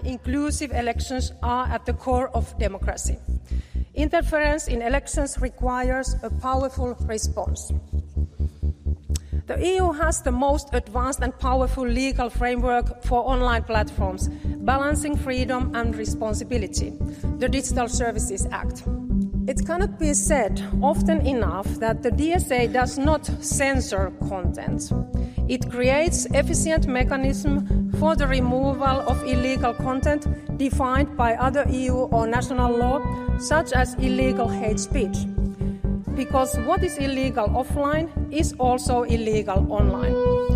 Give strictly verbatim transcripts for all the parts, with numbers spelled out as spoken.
inclusive elections are at the core of democracy. Interference in elections requires a powerful response. The E U has the most advanced and powerful legal framework for online platforms, balancing freedom and responsibility, the Digital Services Act. It cannot be said often enough that the D S A does not censor content. It creates efficient mechanism for the removal of illegal content defined by other E U or national law, such as illegal hate speech. Because what is illegal offline is also illegal online.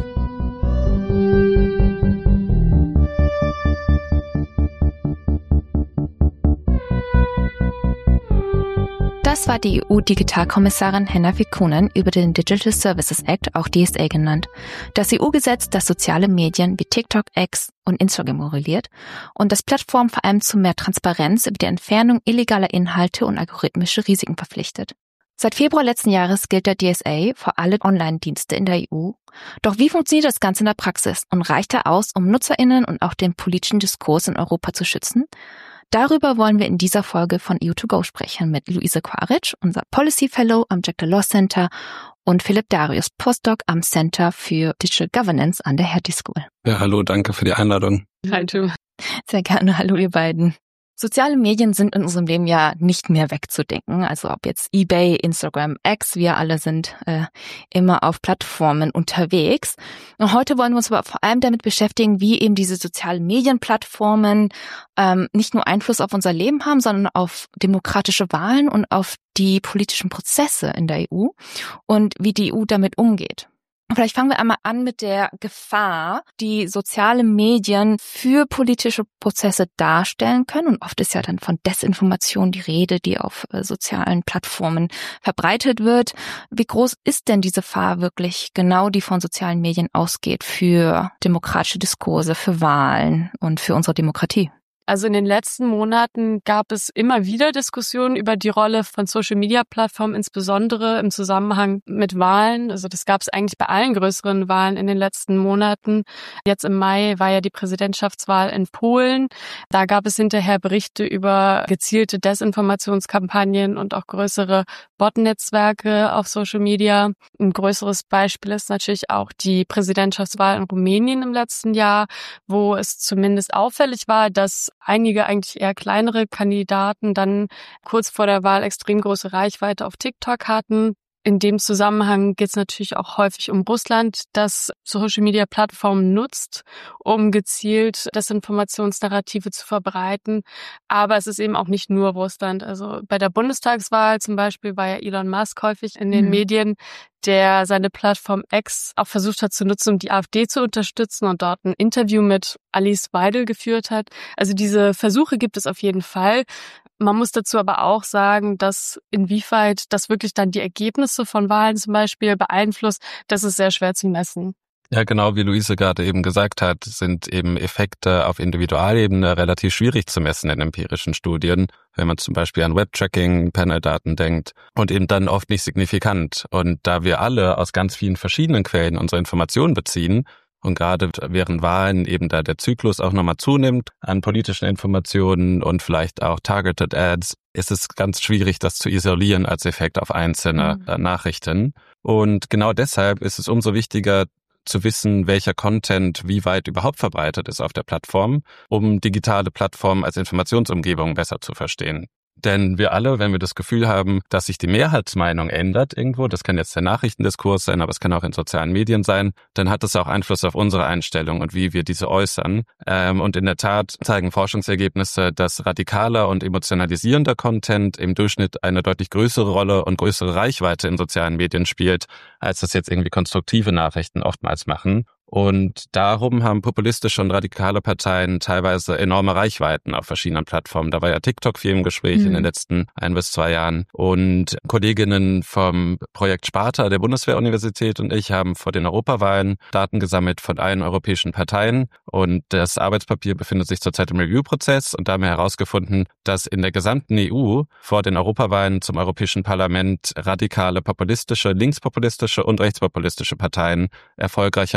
Das war die E U-Digitalkommissarin Henna Virkkunen über den Digital Services Act, auch D S A genannt. Das E U-Gesetz, das soziale Medien wie TikTok, X und Instagram reguliert und das Plattformen vor allem zu mehr Transparenz über die Entfernung illegaler Inhalte und algorithmische Risiken verpflichtet. Seit Februar letzten Jahres gilt der D S A für alle Online-Dienste in der E U. Doch wie funktioniert das Ganze in der Praxis und reicht er aus, um NutzerInnen und auch den politischen Diskurs in Europa zu schützen? Darüber wollen wir in dieser Folge von E U to go sprechen mit Luise Quaritch, unser Policy Fellow am Jack Delors Center, und Philipp Darius, Postdoc am Center für Digital Governance an der Hertie School. Ja, hallo, danke für die Einladung. Hi, du. Sehr gerne, hallo ihr beiden. Soziale Medien sind in unserem Leben ja nicht mehr wegzudenken. Also ob jetzt eBay, Instagram, X, wir alle sind äh, immer auf Plattformen unterwegs. Und heute wollen wir uns aber vor allem damit beschäftigen, wie eben diese sozialen Medienplattformen ähm, nicht nur Einfluss auf unser Leben haben, sondern auf demokratische Wahlen und auf die politischen Prozesse in der E U und wie die E U damit umgeht. Vielleicht fangen wir einmal an mit der Gefahr, die soziale Medien für politische Prozesse darstellen können. Und oft ist ja dann von Desinformation die Rede, die auf äh, sozialen Plattformen verbreitet wird. Wie groß ist denn diese Gefahr wirklich genau, die von sozialen Medien ausgeht für demokratische Diskurse, für Wahlen und für unsere Demokratie? Also in den letzten Monaten gab es immer wieder Diskussionen über die Rolle von Social-Media-Plattformen, insbesondere im Zusammenhang mit Wahlen. Also das gab es eigentlich bei allen größeren Wahlen in den letzten Monaten. Jetzt im Mai war ja die Präsidentschaftswahl in Polen. Da gab es hinterher Berichte über gezielte Desinformationskampagnen und auch größere Bot-Netzwerke auf Social Media. Ein größeres Beispiel ist natürlich auch die Präsidentschaftswahl in Rumänien im letzten Jahr, wo es zumindest auffällig war, dass einige eigentlich eher kleinere Kandidaten dann kurz vor der Wahl extrem große Reichweite auf TikTok hatten. In dem Zusammenhang geht es natürlich auch häufig um Russland, das Social-Media-Plattformen nutzt, um gezielt Desinformationsnarrative zu verbreiten. Aber es ist eben auch nicht nur Russland. Also bei der Bundestagswahl zum Beispiel war ja Elon Musk häufig in den mhm. Medien, der seine Plattform X auch versucht hat zu nutzen, um die AfD zu unterstützen und dort ein Interview mit Alice Weidel geführt hat. Also diese Versuche gibt es auf jeden Fall. Man muss dazu aber auch sagen, dass inwieweit das wirklich dann die Ergebnisse von Wahlen zum Beispiel beeinflusst, das ist sehr schwer zu messen. Ja, genau wie Luise gerade eben gesagt hat, sind eben Effekte auf Individualebene relativ schwierig zu messen in empirischen Studien, wenn man zum Beispiel an Web-Tracking, Panel-Daten denkt, und eben dann oft nicht signifikant. Und da wir alle aus ganz vielen verschiedenen Quellen unsere Informationen beziehen, und gerade während Wahlen eben da der Zyklus auch nochmal zunimmt an politischen Informationen und vielleicht auch Targeted Ads, ist es ganz schwierig, das zu isolieren als Effekt auf einzelne mhm. Nachrichten. Und genau deshalb ist es umso wichtiger zu wissen, welcher Content wie weit überhaupt verbreitet ist auf der Plattform, um digitale Plattformen als Informationsumgebung besser zu verstehen. Denn wir alle, wenn wir das Gefühl haben, dass sich die Mehrheitsmeinung ändert irgendwo, das kann jetzt der Nachrichtendiskurs sein, aber es kann auch in sozialen Medien sein, dann hat das auch Einfluss auf unsere Einstellung und wie wir diese äußern. Und in der Tat zeigen Forschungsergebnisse, dass radikaler und emotionalisierender Content im Durchschnitt eine deutlich größere Rolle und größere Reichweite in sozialen Medien spielt, als das jetzt irgendwie konstruktive Nachrichten oftmals machen. Und darum haben populistische und radikale Parteien teilweise enorme Reichweiten auf verschiedenen Plattformen. Da war ja TikTok viel im Gespräch mhm. in den letzten ein bis zwei Jahren. Und Kolleginnen vom Projekt Sparta der Bundeswehruniversität und ich haben vor den Europawahlen Daten gesammelt von allen europäischen Parteien. Und das Arbeitspapier befindet sich zurzeit im Review-Prozess. Und da haben wir herausgefunden, dass in der gesamten E U vor den Europawahlen zum Europäischen Parlament radikale populistische, linkspopulistische und rechtspopulistische Parteien erfolgreicher waren, da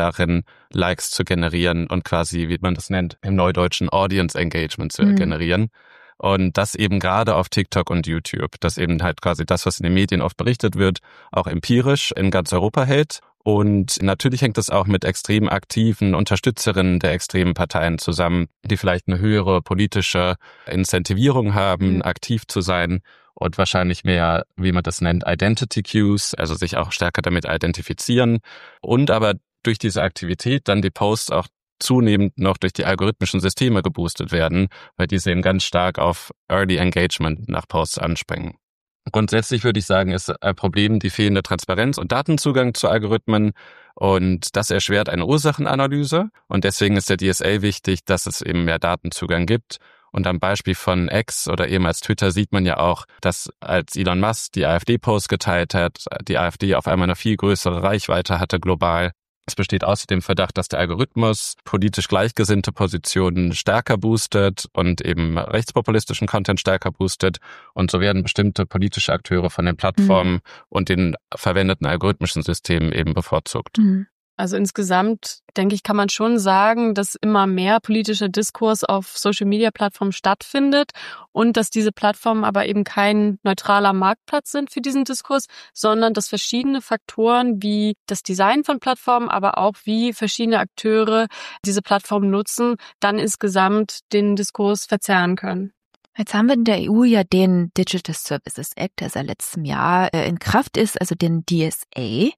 darin, Likes zu generieren und quasi, wie man das nennt, im Neudeutschen Audience Engagement zu mhm. generieren. Und das eben gerade auf TikTok und YouTube, dass eben halt quasi das, was in den Medien oft berichtet wird, auch empirisch in ganz Europa hält. Und natürlich hängt das auch mit extrem aktiven Unterstützerinnen der extremen Parteien zusammen, die vielleicht eine höhere politische Incentivierung haben, mhm. aktiv zu sein und wahrscheinlich mehr, wie man das nennt, Identity Cues, also sich auch stärker damit identifizieren. Und aber durch diese Aktivität dann die Posts auch zunehmend noch durch die algorithmischen Systeme geboostet werden, weil diese eben ganz stark auf Early Engagement nach Posts anspringen. Grundsätzlich würde ich sagen, ist ein Problem die fehlende Transparenz und Datenzugang zu Algorithmen und das erschwert eine Ursachenanalyse und deswegen ist der D S A wichtig, dass es eben mehr Datenzugang gibt. Und am Beispiel von X oder ehemals Twitter sieht man ja auch, dass als Elon Musk die AfD-Post geteilt hat, die AfD auf einmal eine viel größere Reichweite hatte global. Es besteht außerdem Verdacht, dass der Algorithmus politisch gleichgesinnte Positionen stärker boostet und eben rechtspopulistischen Content stärker boostet. Und so werden bestimmte politische Akteure von den Plattformen mhm. und den verwendeten algorithmischen Systemen eben bevorzugt. Mhm. Also insgesamt, denke ich, kann man schon sagen, dass immer mehr politischer Diskurs auf Social-Media-Plattformen stattfindet und dass diese Plattformen aber eben kein neutraler Marktplatz sind für diesen Diskurs, sondern dass verschiedene Faktoren wie das Design von Plattformen, aber auch wie verschiedene Akteure diese Plattformen nutzen, dann insgesamt den Diskurs verzerren können. Jetzt haben wir in der E U ja den Digital Services Act, der seit letztem Jahr in Kraft ist, also den D S A.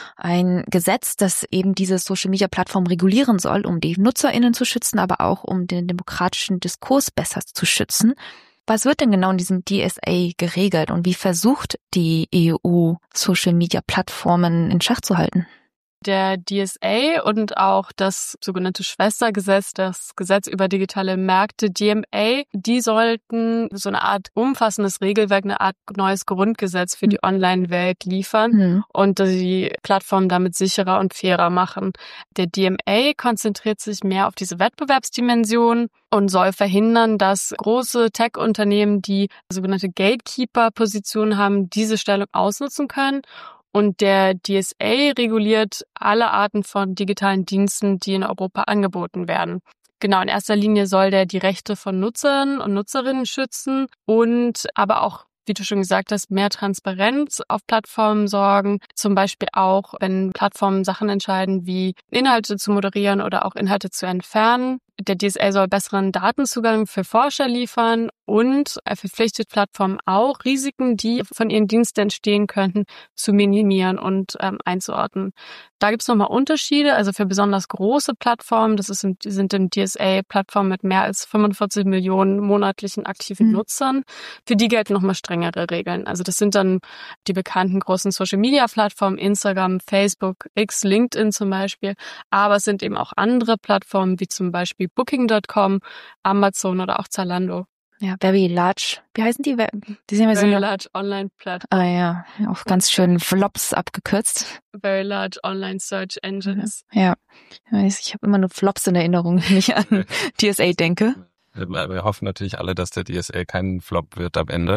Ein Gesetz, das eben diese Social-Media-Plattform regulieren soll, um die NutzerInnen zu schützen, aber auch um den demokratischen Diskurs besser zu schützen. Was wird denn genau in diesem D S A geregelt und wie versucht die E U, Social-Media-Plattformen in Schach zu halten? Der D S A und auch das sogenannte Schwestergesetz, das Gesetz über digitale Märkte, D M A, die sollten so eine Art umfassendes Regelwerk, eine Art neues Grundgesetz für die Online-Welt liefern mhm. und die Plattformen damit sicherer und fairer machen. Der D M A konzentriert sich mehr auf diese Wettbewerbsdimension und soll verhindern, dass große Tech-Unternehmen, die sogenannte Gatekeeper-Position haben, diese Stellung ausnutzen können. Und der D S A reguliert alle Arten von digitalen Diensten, die in Europa angeboten werden. Genau, in erster Linie soll der die Rechte von Nutzern und Nutzerinnen schützen und aber auch, wie du schon gesagt hast, mehr Transparenz auf Plattformen sorgen. Zum Beispiel auch, wenn Plattformen Sachen entscheiden, wie Inhalte zu moderieren oder auch Inhalte zu entfernen. Der D S A soll besseren Datenzugang für Forscher liefern und er verpflichtet Plattformen auch, Risiken, die von ihren Diensten entstehen könnten, zu minimieren und ähm, einzuordnen. Da gibt es nochmal Unterschiede. Also für besonders große Plattformen, das ist, sind im D S A Plattformen mit mehr als fünfundvierzig Millionen monatlichen aktiven mhm. Nutzern. Für die gelten nochmal strengere Regeln. Also das sind dann die bekannten großen Social-Media-Plattformen, Instagram, Facebook, X, LinkedIn zum Beispiel. Aber es sind eben auch andere Plattformen, wie zum Beispiel Booking Punkt com, Amazon oder auch Zalando. Ja, very large. Wie heißen die? Die sind ja very so large online platform. Ah ja, auf ganz schön Flops abgekürzt. Very large online search engines. Ja, ich habe immer nur Flops in Erinnerung, wenn ich an D S A denke. Wir hoffen natürlich alle, dass der D S A kein Flop wird am Ende.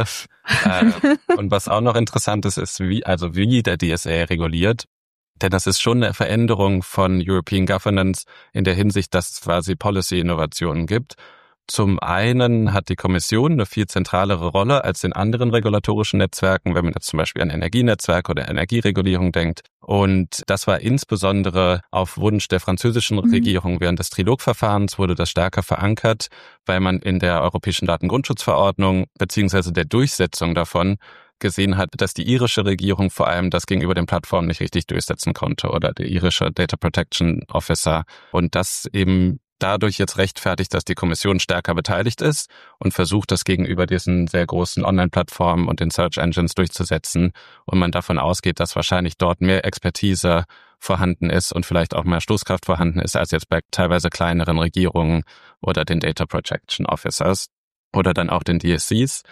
Und was auch noch interessant ist, ist wie, also wie der D S A reguliert. Denn das ist schon eine Veränderung von European Governance in der Hinsicht, dass es quasi Policy-Innovationen gibt. Zum einen hat die Kommission eine viel zentralere Rolle als in anderen regulatorischen Netzwerken, wenn man jetzt zum Beispiel an Energienetzwerke oder Energieregulierung denkt. Und das war insbesondere auf Wunsch der französischen mhm. Regierung während des Trilogverfahrens wurde das stärker verankert, weil man in der Europäischen Datengrundschutzverordnung beziehungsweise der Durchsetzung davon gesehen hat, dass die irische Regierung vor allem das gegenüber den Plattformen nicht richtig durchsetzen konnte oder der irische Data Protection Officer und das eben dadurch jetzt rechtfertigt, dass die Kommission stärker beteiligt ist und versucht, das gegenüber diesen sehr großen Online-Plattformen und den Search Engines durchzusetzen und man davon ausgeht, dass wahrscheinlich dort mehr Expertise vorhanden ist und vielleicht auch mehr Stoßkraft vorhanden ist als jetzt bei teilweise kleineren Regierungen oder den Data Protection Officers oder dann auch den D S Cs.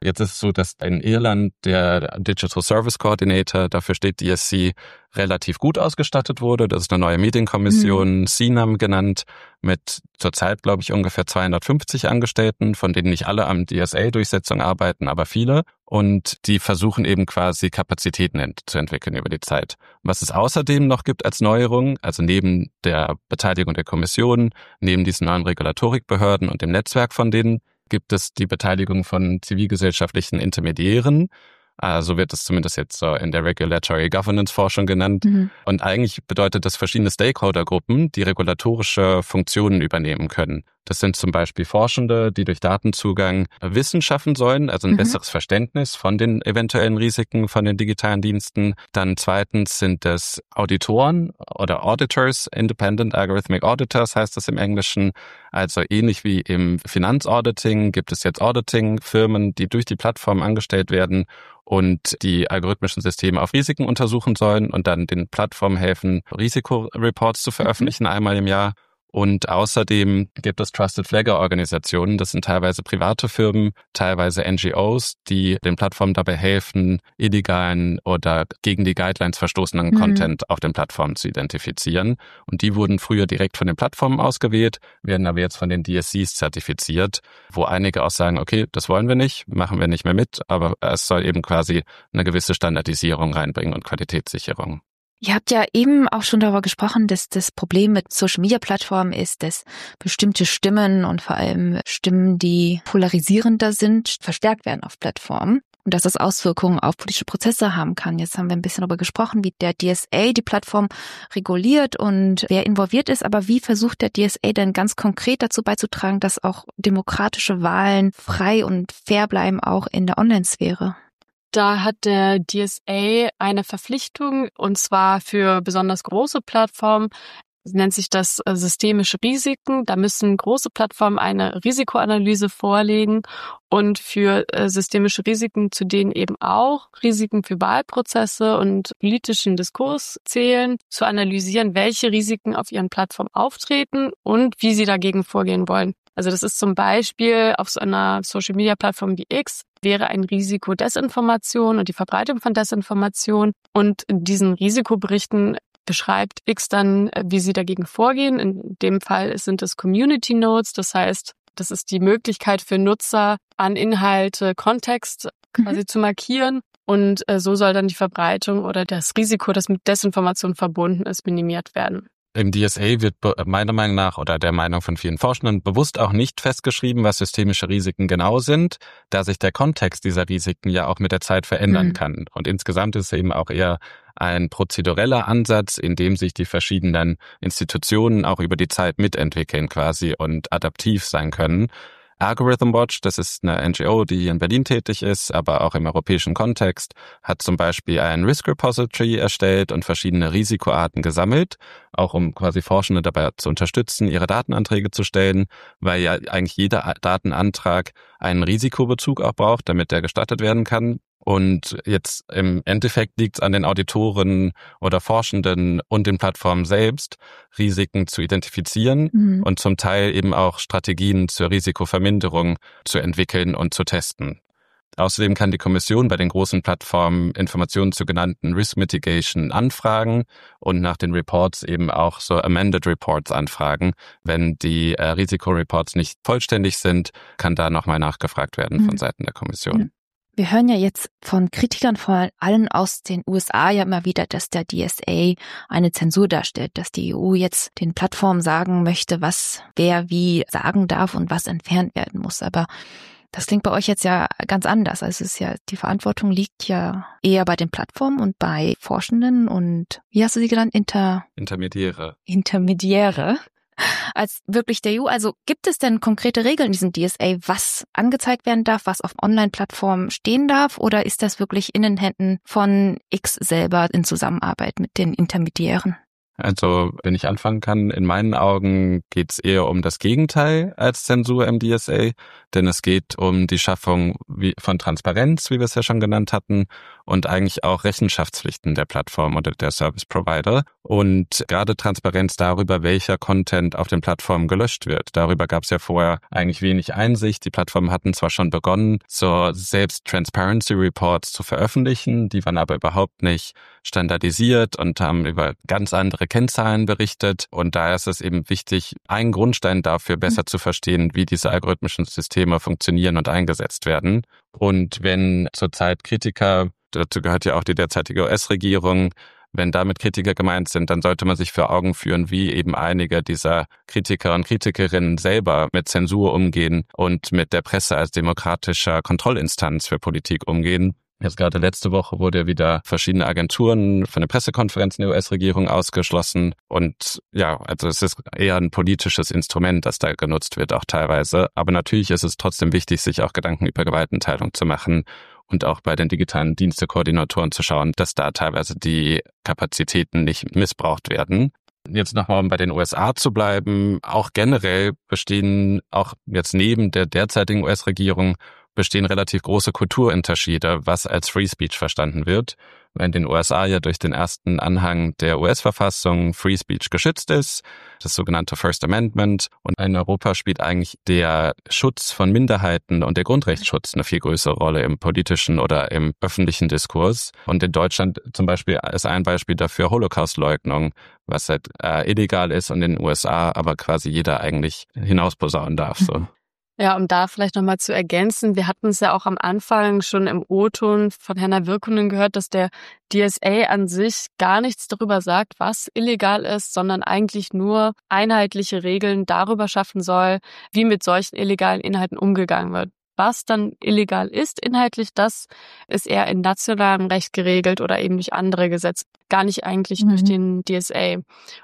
Jetzt ist es so, dass in Irland der Digital Service Coordinator, dafür steht D S C, relativ gut ausgestattet wurde. Das ist eine neue Medienkommission, mhm. C N A M genannt, mit zurzeit, glaube ich, ungefähr zweihundertfünfzig Angestellten, von denen nicht alle am D S A-Durchsetzung arbeiten, aber viele. Und die versuchen eben quasi Kapazitäten zu entwickeln über die Zeit. Was es außerdem noch gibt als Neuerung, also neben der Beteiligung der Kommission, neben diesen neuen Regulatorikbehörden und dem Netzwerk von denen, gibt es die Beteiligung von zivilgesellschaftlichen Intermediären. So wird es zumindest jetzt so in der Regulatory Governance Forschung genannt. Mhm. Und eigentlich bedeutet das verschiedene Stakeholdergruppen, die regulatorische Funktionen übernehmen können. Das sind zum Beispiel Forschende, die durch Datenzugang Wissen schaffen sollen, also ein mhm. besseres Verständnis von den eventuellen Risiken von den digitalen Diensten. Dann zweitens sind es Auditoren oder Auditors, Independent Algorithmic Auditors heißt das im Englischen. Also ähnlich wie im Finanzauditing gibt es jetzt Auditing-Firmen, die durch die Plattform angestellt werden und die algorithmischen Systeme auf Risiken untersuchen sollen und dann den Plattformen helfen, Risikoreports zu veröffentlichen, mhm. einmal im Jahr. Und außerdem gibt es Trusted Flagger Organisationen, das sind teilweise private Firmen, teilweise N G Os, die den Plattformen dabei helfen, illegalen oder gegen die Guidelines verstoßenen mhm. Content auf den Plattformen zu identifizieren. Und die wurden früher direkt von den Plattformen ausgewählt, werden aber jetzt von den D S Cs zertifiziert, wo einige auch sagen, okay, das wollen wir nicht, machen wir nicht mehr mit, aber es soll eben quasi eine gewisse Standardisierung reinbringen und Qualitätssicherung. Ihr habt ja eben auch schon darüber gesprochen, dass das Problem mit Social-Media-Plattformen ist, dass bestimmte Stimmen und vor allem Stimmen, die polarisierender sind, verstärkt werden auf Plattformen und dass das Auswirkungen auf politische Prozesse haben kann. Jetzt haben wir ein bisschen darüber gesprochen, wie der D S A die Plattform reguliert und wer involviert ist, aber wie versucht der D S A denn ganz konkret dazu beizutragen, dass auch demokratische Wahlen frei und fair bleiben, auch in der Online-Sphäre? Da hat der D S A eine Verpflichtung, und zwar für besonders große Plattformen, nennt sich das systemische Risiken. Da müssen große Plattformen eine Risikoanalyse vorlegen und für systemische Risiken, zu denen eben auch Risiken für Wahlprozesse und politischen Diskurs zählen, zu analysieren, welche Risiken auf ihren Plattformen auftreten und wie sie dagegen vorgehen wollen. Also das ist zum Beispiel auf so einer Social-Media-Plattform wie X wäre ein Risiko Desinformation und die Verbreitung von Desinformation. Und in diesen Risikoberichten beschreibt X dann, wie sie dagegen vorgehen. In dem Fall sind es Community Notes, das heißt, das ist die Möglichkeit für Nutzer, an Inhalte Kontext quasi mhm. zu markieren. Und so soll dann die Verbreitung oder das Risiko, das mit Desinformation verbunden ist, minimiert werden. Im D S A wird meiner Meinung nach oder der Meinung von vielen Forschenden bewusst auch nicht festgeschrieben, was systemische Risiken genau sind, da sich der Kontext dieser Risiken ja auch mit der Zeit verändern mhm. kann. Und insgesamt ist es eben auch eher ein prozedureller Ansatz, in dem sich die verschiedenen Institutionen auch über die Zeit mitentwickeln quasi und adaptiv sein können. Algorithm Watch, das ist eine N G O, die hier in Berlin tätig ist, aber auch im europäischen Kontext, hat zum Beispiel ein Risk Repository erstellt und verschiedene Risikoarten gesammelt, auch um quasi Forschende dabei zu unterstützen, ihre Datenanträge zu stellen, weil ja eigentlich jeder Datenantrag einen Risikobezug auch braucht, damit der gestattet werden kann. Und jetzt im Endeffekt liegt es an den Auditoren oder Forschenden und den Plattformen selbst, Risiken zu identifizieren mhm. und zum Teil eben auch Strategien zur Risikoverminderung zu entwickeln und zu testen. Außerdem kann die Kommission bei den großen Plattformen Informationen zu genannten Risk Mitigation anfragen und nach den Reports eben auch so Amended Reports anfragen. Wenn die äh, Risikoreports nicht vollständig sind, kann da nochmal nachgefragt werden mhm. von Seiten der Kommission. Mhm. Wir hören ja jetzt von Kritikern vor allem aus den U S A ja immer wieder, dass der D S A eine Zensur darstellt, dass die E U jetzt den Plattformen sagen möchte, was wer wie sagen darf und was entfernt werden muss. Aber das klingt bei euch jetzt ja ganz anders. Also es ist ja, die Verantwortung liegt ja eher bei den Plattformen und bei Forschenden und, wie hast du sie genannt? Inter Intermediäre. Intermediäre. Als wirklich der E U. Also gibt es denn konkrete Regeln in diesem D S A, was angezeigt werden darf, was auf Online-Plattformen stehen darf? Oder ist das wirklich in den Händen von X selber in Zusammenarbeit mit den Intermediären? Also, wenn ich anfangen kann, in meinen Augen geht es eher um das Gegenteil als Zensur im D S A, denn es geht um die Schaffung von Transparenz, wie wir es ja schon genannt hatten, und eigentlich auch Rechenschaftspflichten der Plattform oder der Service Provider. Und gerade Transparenz darüber, welcher Content auf den Plattformen gelöscht wird. Darüber gab es ja vorher eigentlich wenig Einsicht. Die Plattformen hatten zwar schon begonnen, so selbst Transparency Reports zu veröffentlichen, die waren aber überhaupt nicht standardisiert und haben über ganz andere Kennzahlen berichtet. Und da ist es eben wichtig, einen Grundstein dafür besser zu verstehen, wie diese algorithmischen Systeme funktionieren und eingesetzt werden. Und wenn zurzeit Kritiker, dazu gehört ja auch die derzeitige U S-Regierung, wenn damit Kritiker gemeint sind, dann sollte man sich vor Augen führen, wie eben einige dieser Kritiker und Kritikerinnen selber mit Zensur umgehen und mit der Presse als demokratischer Kontrollinstanz für Politik umgehen. Jetzt gerade letzte Woche wurde ja wieder verschiedene Agenturen von den Pressekonferenzen der U S-Regierung ausgeschlossen. Und ja, also es ist eher ein politisches Instrument, das da genutzt wird, auch teilweise. Aber natürlich ist es trotzdem wichtig, sich auch Gedanken über Gewaltenteilung zu machen und auch bei den digitalen Dienstekoordinatoren zu schauen, dass da teilweise die Kapazitäten nicht missbraucht werden. Jetzt nochmal, um bei den U S A zu bleiben, auch generell bestehen auch jetzt neben der derzeitigen U S-Regierung bestehen relativ große Kulturunterschiede, was als Free Speech verstanden wird. Weil in den U S A ja durch den ersten Anhang der U S-Verfassung Free Speech geschützt ist, das sogenannte First Amendment. Und in Europa spielt eigentlich der Schutz von Minderheiten und der Grundrechtsschutz eine viel größere Rolle im politischen oder im öffentlichen Diskurs. Und in Deutschland zum Beispiel ist ein Beispiel dafür Holocaust-Leugnung, was halt äh, illegal ist und in den U S A aber quasi jeder eigentlich hinausposaunen darf. So. Ja, um da vielleicht nochmal zu ergänzen, wir hatten es ja auch am Anfang schon im O-Ton von Henna Virkkunen gehört, dass der D S A an sich gar nichts darüber sagt, was illegal ist, sondern eigentlich nur einheitliche Regeln darüber schaffen soll, wie mit solchen illegalen Inhalten umgegangen wird. Was dann illegal ist inhaltlich, das ist eher in nationalem Recht geregelt oder eben durch andere Gesetze, gar nicht eigentlich mhm. durch den D S A.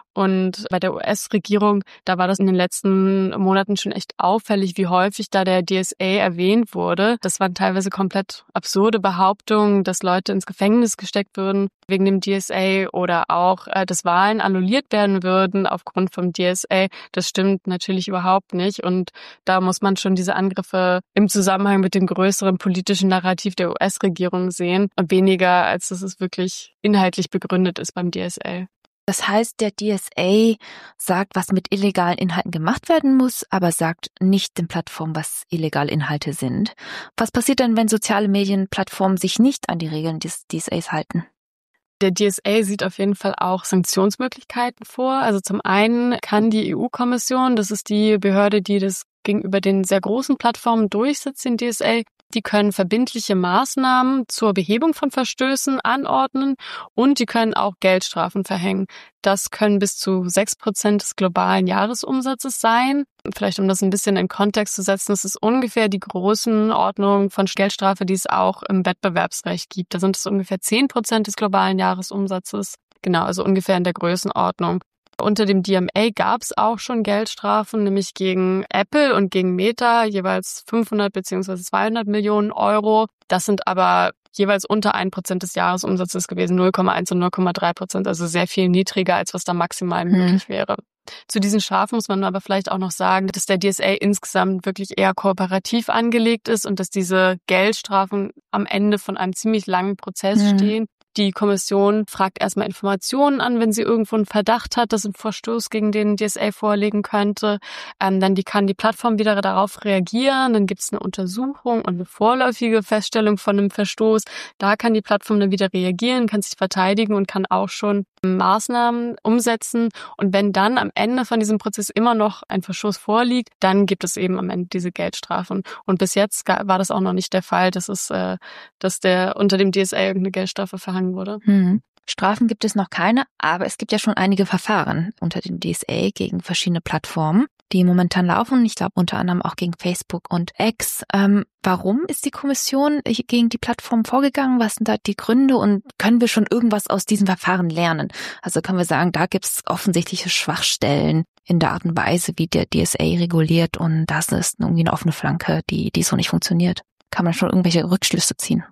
Und bei der U S-Regierung, da war das in den letzten Monaten schon echt auffällig, wie häufig da der D S A erwähnt wurde. Das waren teilweise komplett absurde Behauptungen, dass Leute ins Gefängnis gesteckt würden wegen dem D S A oder auch, dass Wahlen annulliert werden würden aufgrund vom D S A. Das stimmt natürlich überhaupt nicht. Und da muss man schon diese Angriffe im Zusammenhang mit dem größeren politischen Narrativ der U S-Regierung sehen und weniger, als dass es wirklich inhaltlich begründet ist beim D S A. Das heißt, der D S A sagt, was mit illegalen Inhalten gemacht werden muss, aber sagt nicht den Plattformen, was illegale Inhalte sind. Was passiert denn, wenn soziale Medienplattformen sich nicht an die Regeln des D S As halten? Der D S A sieht auf jeden Fall auch Sanktionsmöglichkeiten vor. Also zum einen kann die E U-Kommission, das ist die Behörde, die das gegenüber den sehr großen Plattformen durchsetzt, den D S A, die können verbindliche Maßnahmen zur Behebung von Verstößen anordnen und die können auch Geldstrafen verhängen. Das können bis zu sechs Prozent des globalen Jahresumsatzes sein. Vielleicht um das ein bisschen in Kontext zu setzen, das ist ungefähr die Größenordnung von Geldstrafe, die es auch im Wettbewerbsrecht gibt. Da sind es ungefähr zehn Prozent des globalen Jahresumsatzes. Genau, also ungefähr in der Größenordnung. Unter dem D M A gab es auch schon Geldstrafen, nämlich gegen Apple und gegen Meta, jeweils fünfhundert beziehungsweise zweihundert Millionen Euro. Das sind aber jeweils unter ein Prozent des Jahresumsatzes gewesen, null Komma eins und null Komma drei Prozent, also sehr viel niedriger, als was da maximal mhm. möglich wäre. Zu diesen Strafen muss man aber vielleicht auch noch sagen, dass der D S A insgesamt wirklich eher kooperativ angelegt ist und dass diese Geldstrafen am Ende von einem ziemlich langen Prozess mhm. stehen. Die Kommission fragt erstmal Informationen an, wenn sie irgendwo einen Verdacht hat, dass ein Verstoß gegen den D S A vorliegen könnte. Ähm, dann die, kann die Plattform wieder darauf reagieren. Dann gibt es eine Untersuchung und eine vorläufige Feststellung von einem Verstoß. Da kann die Plattform dann wieder reagieren, kann sich verteidigen und kann auch schon Maßnahmen umsetzen. Und wenn dann am Ende von diesem Prozess immer noch ein Verstoß vorliegt, dann gibt es eben am Ende diese Geldstrafen. Und bis jetzt war das auch noch nicht der Fall, dass es, äh, dass der unter dem D S A irgendeine Geldstrafe verhangen wurde. Hm. Strafen gibt es noch keine, aber es gibt ja schon einige Verfahren unter dem D S A gegen verschiedene Plattformen, die momentan laufen. Ich glaube unter anderem auch gegen Facebook und X. Ähm, warum ist die Kommission gegen die Plattform vorgegangen? Was sind da die Gründe und können wir schon irgendwas aus diesen Verfahren lernen? Also können wir sagen, da gibt es offensichtliche Schwachstellen in der Art und Weise, wie der D S A reguliert und das ist irgendwie eine offene Flanke, die, die so nicht funktioniert. Kann man schon irgendwelche Rückschlüsse ziehen?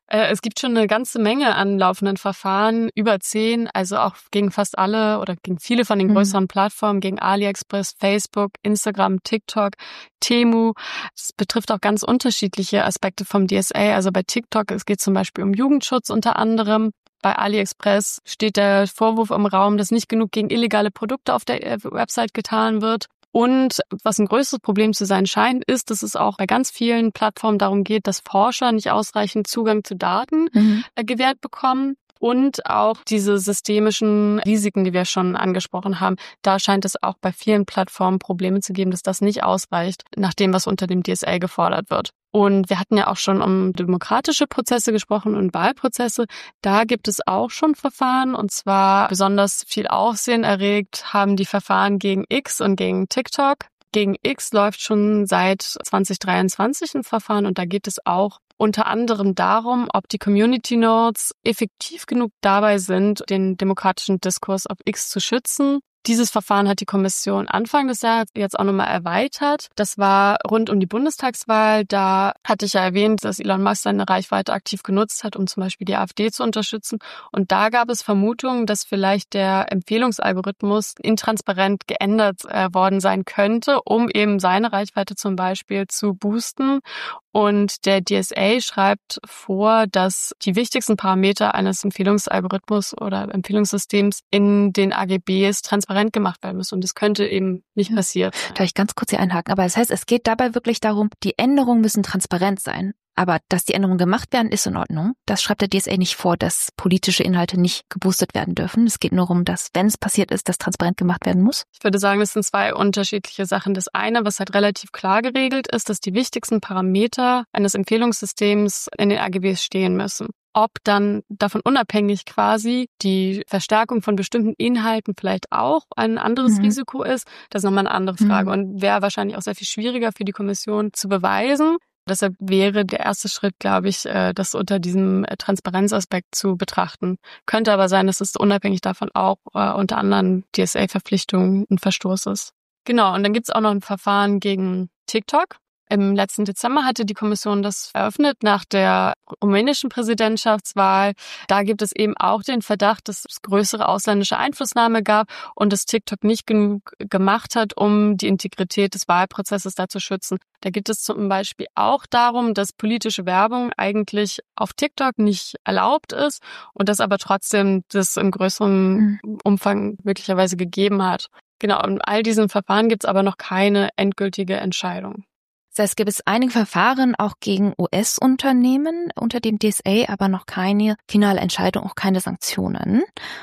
Es gibt schon eine ganze Menge an laufenden Verfahren, über zehn, also auch gegen fast alle oder gegen viele von den größeren mhm. Plattformen, gegen AliExpress, Facebook, Instagram, TikTok, Temu. Es betrifft auch ganz unterschiedliche Aspekte vom D S A. Also bei TikTok, es geht zum Beispiel um Jugendschutz unter anderem. Bei AliExpress steht der Vorwurf im Raum, dass nicht genug gegen illegale Produkte auf der Website getan wird. Und was ein größeres Problem zu sein scheint, ist, dass es auch bei ganz vielen Plattformen darum geht, dass Forscher nicht ausreichend Zugang zu Daten mhm. gewährt bekommen. Und auch diese systemischen Risiken, die wir schon angesprochen haben, da scheint es auch bei vielen Plattformen Probleme zu geben, dass das nicht ausreicht, nach dem, was unter dem D S A gefordert wird. Und wir hatten ja auch schon um demokratische Prozesse gesprochen und Wahlprozesse. Da gibt es auch schon Verfahren, und zwar besonders viel Aufsehen erregt haben die Verfahren gegen X und gegen TikTok. Gegen X läuft schon seit zwanzig dreiundzwanzig ein Verfahren, und da geht es auch unter anderem darum, ob die Community Nodes effektiv genug dabei sind, den demokratischen Diskurs auf X zu schützen. Dieses Verfahren hat die Kommission Anfang des Jahres jetzt auch nochmal erweitert. Das war rund um die Bundestagswahl. Da hatte ich ja erwähnt, dass Elon Musk seine Reichweite aktiv genutzt hat, um zum Beispiel die AfD zu unterstützen. Und da gab es Vermutungen, dass vielleicht der Empfehlungsalgorithmus intransparent geändert äh, worden sein könnte, um eben seine Reichweite zum Beispiel zu boosten. Und der D S A schreibt vor, dass die wichtigsten Parameter eines Empfehlungsalgorithmus oder Empfehlungssystems in den A G Bs transparent gemacht werden müssen. Und das könnte eben nicht passieren. Darf ich ganz kurz hier einhaken? Aber das heißt, es geht dabei wirklich darum, die Änderungen müssen transparent sein. Aber dass die Änderungen gemacht werden, ist in Ordnung. Das schreibt der D S A nicht vor, dass politische Inhalte nicht geboostet werden dürfen. Es geht nur darum, dass, wenn es passiert ist, das transparent gemacht werden muss. Ich würde sagen, das sind zwei unterschiedliche Sachen. Das eine, was halt relativ klar geregelt ist, dass die wichtigsten Parameter eines Empfehlungssystems in den A G Bs stehen müssen. Ob dann davon unabhängig quasi die Verstärkung von bestimmten Inhalten vielleicht auch ein anderes mhm. Risiko ist, das ist nochmal eine andere Frage mhm. und wäre wahrscheinlich auch sehr viel schwieriger für die Kommission zu beweisen. Deshalb wäre der erste Schritt, glaube ich, das unter diesem Transparenzaspekt zu betrachten. Könnte aber sein, dass es unabhängig davon auch unter anderen D S A-Verpflichtungen ein Verstoß ist. Genau, und dann gibt es auch noch ein Verfahren gegen TikTok. Im letzten Dezember hatte die Kommission das eröffnet nach der rumänischen Präsidentschaftswahl. Da gibt es eben auch den Verdacht, dass es größere ausländische Einflussnahme gab und dass TikTok nicht genug gemacht hat, um die Integrität des Wahlprozesses da zu schützen. Da geht es zum Beispiel auch darum, dass politische Werbung eigentlich auf TikTok nicht erlaubt ist und dass aber trotzdem das im größeren Umfang möglicherweise gegeben hat. Genau, in all diesen Verfahren gibt es aber noch keine endgültige Entscheidung. Das heißt, es gibt einige Verfahren auch gegen U S-Unternehmen unter dem D S A, aber noch keine finale Entscheidung, auch keine Sanktionen.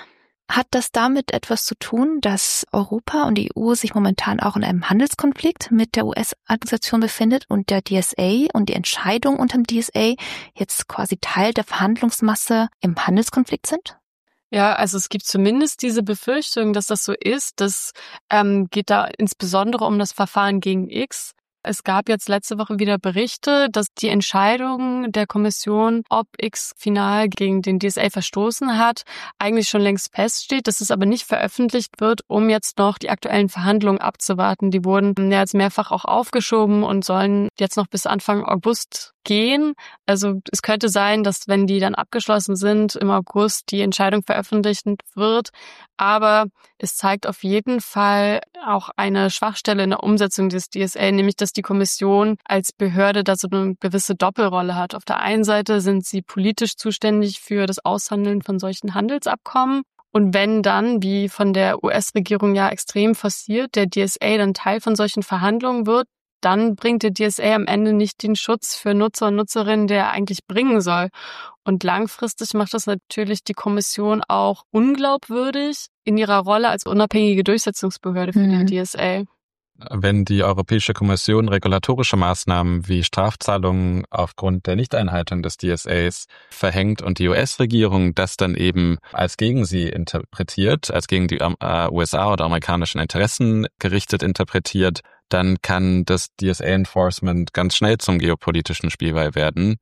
Hat das damit etwas zu tun, dass Europa und die E U sich momentan auch in einem Handelskonflikt mit der U S-Administration befindet und der D S A und die Entscheidung unter dem D S A jetzt quasi Teil der Verhandlungsmasse im Handelskonflikt sind? Ja, also es gibt zumindest diese Befürchtung, dass das so ist. Das ähm, geht da insbesondere um das Verfahren gegen X. Es gab jetzt letzte Woche wieder Berichte, dass die Entscheidung der Kommission, ob X final gegen den D S A verstoßen hat, eigentlich schon längst feststeht, dass es aber nicht veröffentlicht wird, um jetzt noch die aktuellen Verhandlungen abzuwarten. Die wurden ja jetzt mehrfach auch aufgeschoben und sollen jetzt noch bis Anfang August gehen. Also es könnte sein, dass wenn die dann abgeschlossen sind, im August die Entscheidung veröffentlicht wird. Aber es zeigt auf jeden Fall auch eine Schwachstelle in der Umsetzung des D S A, nämlich dass die Kommission als Behörde da so eine gewisse Doppelrolle hat. Auf der einen Seite sind sie politisch zuständig für das Aushandeln von solchen Handelsabkommen. Und wenn dann, wie von der U S-Regierung ja extrem forciert, der D S A dann Teil von solchen Verhandlungen wird, dann bringt der D S A am Ende nicht den Schutz für Nutzer und Nutzerinnen, der er eigentlich bringen soll. Und langfristig macht das natürlich die Kommission auch unglaubwürdig in ihrer Rolle als unabhängige Durchsetzungsbehörde für mhm. den D S A. Wenn die Europäische Kommission regulatorische Maßnahmen wie Strafzahlungen aufgrund der Nichteinhaltung des D S As verhängt und die U S-Regierung das dann eben als gegen sie interpretiert, als gegen die U S A oder amerikanischen Interessen gerichtet interpretiert, dann kann das D S A-Enforcement ganz schnell zum geopolitischen Spielball werden.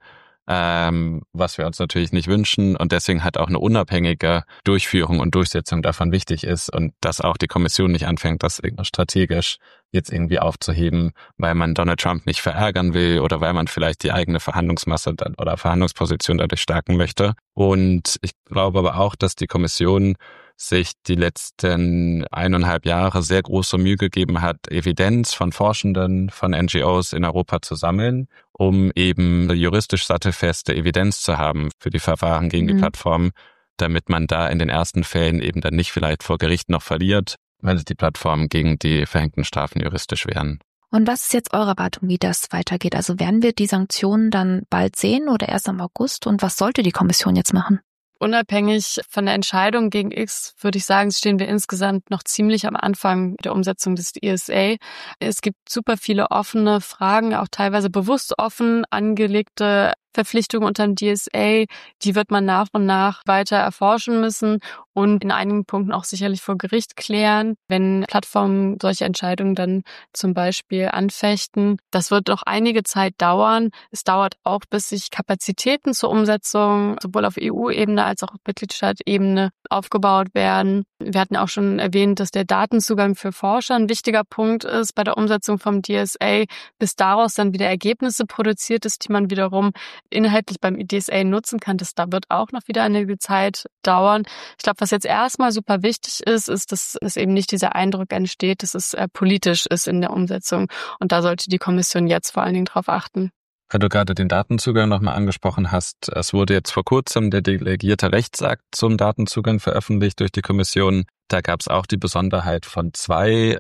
ähm, was wir uns natürlich nicht wünschen und deswegen halt auch eine unabhängige Durchführung und Durchsetzung davon wichtig ist und dass auch die Kommission nicht anfängt, das strategisch jetzt irgendwie aufzuheben, weil man Donald Trump nicht verärgern will oder weil man vielleicht die eigene Verhandlungsmasse oder Verhandlungsposition dadurch stärken möchte. Und ich glaube aber auch, dass die Kommission sich die letzten eineinhalb Jahre sehr große Mühe gegeben hat, Evidenz von Forschenden, von N G Os in Europa zu sammeln, um eben juristisch sattelfeste Evidenz zu haben für die Verfahren gegen mhm. die Plattform, damit man da in den ersten Fällen eben dann nicht vielleicht vor Gericht noch verliert, wenn sich die Plattformen gegen die verhängten Strafen juristisch wehren. Und was ist jetzt eure Erwartung, wie das weitergeht? Also werden wir die Sanktionen dann bald sehen oder erst im August? Und was sollte die Kommission jetzt machen? Unabhängig von der Entscheidung gegen X, würde ich sagen, stehen wir insgesamt noch ziemlich am Anfang der Umsetzung des E S A. Es gibt super viele offene Fragen, auch teilweise bewusst offen angelegte Verpflichtungen unter dem D S A, die wird man nach und nach weiter erforschen müssen und in einigen Punkten auch sicherlich vor Gericht klären, wenn Plattformen solche Entscheidungen dann zum Beispiel anfechten. Das wird noch einige Zeit dauern. Es dauert auch, bis sich Kapazitäten zur Umsetzung sowohl auf E U-Ebene als auch auf Mitgliedstaatebene aufgebaut werden. Wir hatten auch schon erwähnt, dass der Datenzugang für Forscher ein wichtiger Punkt ist bei der Umsetzung vom D S A, bis daraus dann wieder Ergebnisse produziert ist, die man wiederum inhaltlich beim D S A nutzen kann. Das da wird auch noch wieder einige Zeit dauern. Ich glaube, was jetzt erstmal super wichtig ist, ist, dass es eben nicht dieser Eindruck entsteht, dass es äh, politisch ist in der Umsetzung. Und da sollte die Kommission jetzt vor allen Dingen drauf achten. Weil du gerade den Datenzugang nochmal angesprochen hast, es wurde jetzt vor kurzem der delegierte Rechtsakt zum Datenzugang veröffentlicht durch die Kommission. Da gab es auch die Besonderheit von zwei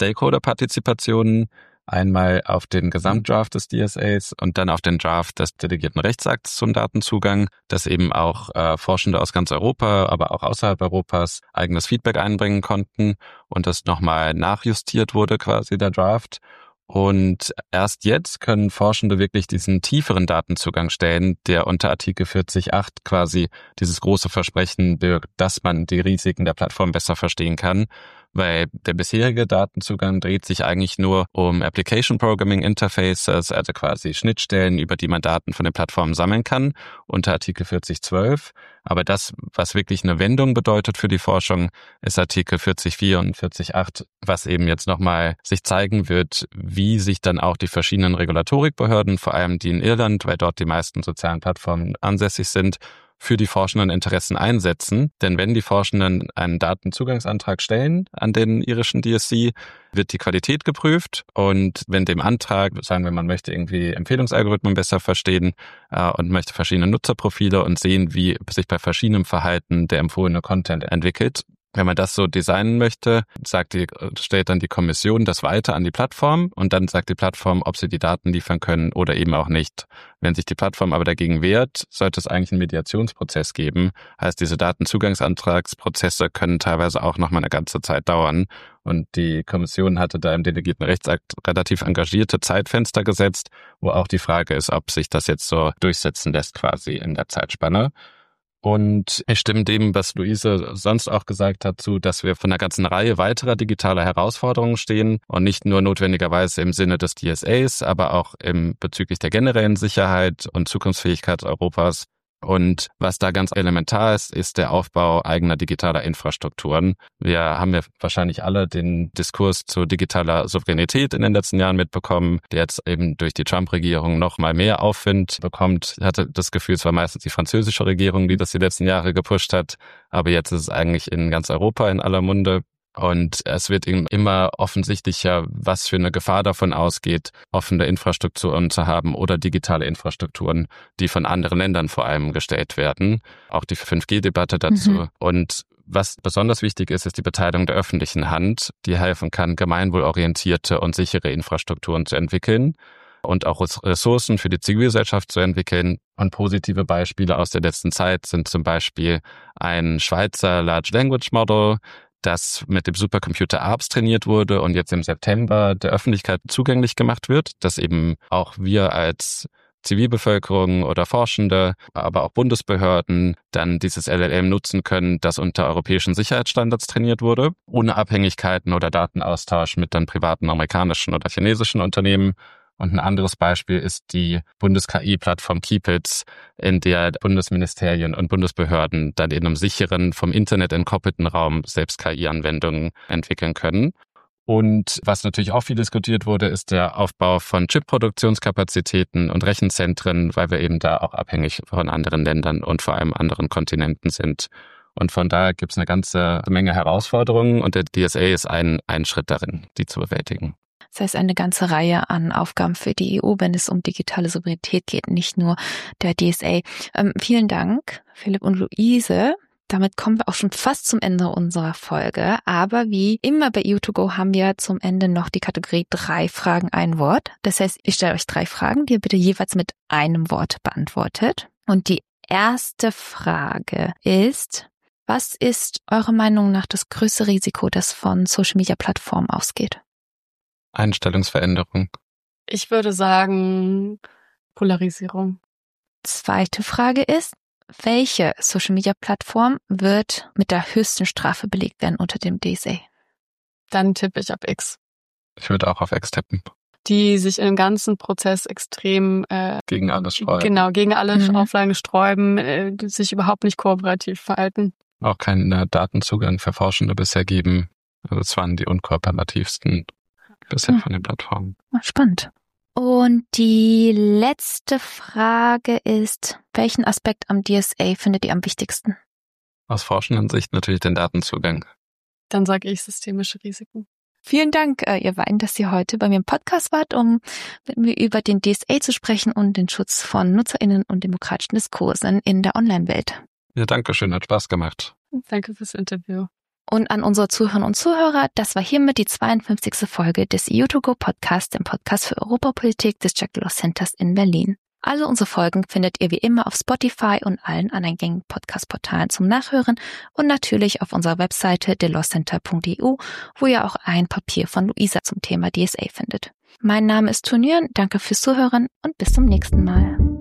Stakeholder-Partizipationen. Einmal auf den Gesamtdraft des D S As und dann auf den Draft des delegierten Rechtsakts zum Datenzugang, dass eben auch äh, Forschende aus ganz Europa, aber auch außerhalb Europas eigenes Feedback einbringen konnten und das nochmal nachjustiert wurde quasi der Draft. Und erst jetzt können Forschende wirklich diesen tieferen Datenzugang stellen, der unter Artikel vierzig Punkt acht quasi dieses große Versprechen birgt, dass man die Risiken der Plattform besser verstehen kann. Weil der bisherige Datenzugang dreht sich eigentlich nur um Application Programming Interfaces, also quasi Schnittstellen, über die man Daten von den Plattformen sammeln kann, unter Artikel vierzig Punkt zwölf. Aber das, was wirklich eine Wendung bedeutet für die Forschung, ist Artikel vierzig Punkt vier und vierzig Punkt acht, was eben jetzt nochmal sich zeigen wird, wie sich dann auch die verschiedenen Regulatorikbehörden, vor allem die in Irland, weil dort die meisten sozialen Plattformen ansässig sind, für die forschenden Interessen einsetzen. Denn wenn die Forschenden einen Datenzugangsantrag stellen an den irischen D S C, wird die Qualität geprüft und wenn dem Antrag, sagen wir, man möchte irgendwie Empfehlungsalgorithmen besser verstehen äh, und möchte verschiedene Nutzerprofile und sehen, wie sich bei verschiedenem Verhalten der empfohlene Content entwickelt. Wenn man das so designen möchte, sagt die, stellt dann die Kommission das weiter an die Plattform und dann sagt die Plattform, ob sie die Daten liefern können oder eben auch nicht. Wenn sich die Plattform aber dagegen wehrt, sollte es eigentlich einen Mediationsprozess geben. Heißt, diese Datenzugangsantragsprozesse können teilweise auch noch mal eine ganze Zeit dauern. Und die Kommission hatte da im delegierten Rechtsakt relativ engagierte Zeitfenster gesetzt, wo auch die Frage ist, ob sich das jetzt so durchsetzen lässt quasi in der Zeitspanne. Und ich stimme dem, was Luise sonst auch gesagt hat, zu, dass wir von einer ganzen Reihe weiterer digitaler Herausforderungen stehen und nicht nur notwendigerweise im Sinne des D S As, aber auch im bezüglich der generellen Sicherheit und Zukunftsfähigkeit Europas. Und was da ganz elementar ist, ist der Aufbau eigener digitaler Infrastrukturen. Wir haben ja wahrscheinlich alle den Diskurs zu digitaler Souveränität in den letzten Jahren mitbekommen, der jetzt eben durch die Trump-Regierung noch mal mehr Aufwind bekommt. Ich hatte das Gefühl, es war meistens die französische Regierung, die das die letzten Jahre gepusht hat. Aber jetzt ist es eigentlich in ganz Europa in aller Munde. Und es wird eben immer offensichtlicher, was für eine Gefahr davon ausgeht, offene Infrastrukturen zu haben oder digitale Infrastrukturen, die von anderen Ländern vor allem gestellt werden. Auch die fünf G Debatte dazu. Mhm. Und was besonders wichtig ist, ist die Beteiligung der öffentlichen Hand, die helfen kann, gemeinwohlorientierte und sichere Infrastrukturen zu entwickeln und auch Ressourcen für die Zivilgesellschaft zu entwickeln. Und positive Beispiele aus der letzten Zeit sind zum Beispiel ein Schweizer Large Language Model, das mit dem Supercomputer A R P S trainiert wurde und jetzt im September der Öffentlichkeit zugänglich gemacht wird, dass eben auch wir als Zivilbevölkerung oder Forschende, aber auch Bundesbehörden dann dieses L L M nutzen können, das unter europäischen Sicherheitsstandards trainiert wurde, ohne Abhängigkeiten oder Datenaustausch mit dann privaten amerikanischen oder chinesischen Unternehmen. Und ein anderes Beispiel ist die Bundes-K I-Plattform Keepit, in der Bundesministerien und Bundesbehörden dann in einem sicheren, vom Internet entkoppelten Raum selbst K I-Anwendungen entwickeln können. Und was natürlich auch viel diskutiert wurde, ist der Aufbau von Chip-Produktionskapazitäten und Rechenzentren, weil wir eben da auch abhängig von anderen Ländern und vor allem anderen Kontinenten sind. Und von daher gibt es eine ganze Menge Herausforderungen und der D S A ist ein, ein Schritt darin, die zu bewältigen. Das heißt, eine ganze Reihe an Aufgaben für die E U, wenn es um digitale Souveränität geht, nicht nur der D S A. Ähm, vielen Dank, Philipp und Luise. Damit kommen wir auch schon fast zum Ende unserer Folge. Aber wie immer bei E U to go haben wir zum Ende noch die Kategorie drei Fragen, ein Wort. Das heißt, ich stelle euch drei Fragen, die ihr bitte jeweils mit einem Wort beantwortet. Und die erste Frage ist, was ist eurer Meinung nach das größte Risiko, das von Social-Media-Plattformen ausgeht? Einstellungsveränderung. Ich würde sagen Polarisierung. Zweite Frage ist, welche Social-Media-Plattform wird mit der höchsten Strafe belegt werden unter dem D S A? Dann tippe ich auf X. Ich würde auch auf X tippen. Die sich im ganzen Prozess extrem äh, gegen alles sträuben. Genau, gegen alle Mhm. Auflagen sträuben, äh, sich überhaupt nicht kooperativ verhalten. Auch keinen Datenzugang für Forschende bisher geben. Also es waren die unkooperativsten bisher Hm. von den Plattformen. Spannend. Und die letzte Frage ist, welchen Aspekt am D S A findet ihr am wichtigsten? Aus forschenden Sicht natürlich den Datenzugang. Dann sage ich systemische Risiken. Vielen Dank, äh, ihr beiden, dass ihr heute bei mir im Podcast wart, um mit mir über den D S A zu sprechen und den Schutz von NutzerInnen und demokratischen Diskursen in der Online-Welt. Ja, danke schön, hat Spaß gemacht. Danke fürs Interview. Und an unsere Zuhörerinnen und Zuhörer, das war hiermit die zweiundfünfzigste Folge des E U to go Podcast, dem Podcast für Europapolitik des Jack Delors Centers in Berlin. Alle unsere Folgen findet ihr wie immer auf Spotify und allen anderen gängigen Podcast-Portalen zum Nachhören und natürlich auf unserer Webseite delorcenter punkt e u, wo ihr auch ein Papier von Luisa zum Thema D S A findet. Mein Name ist Turnier, danke fürs Zuhören und bis zum nächsten Mal.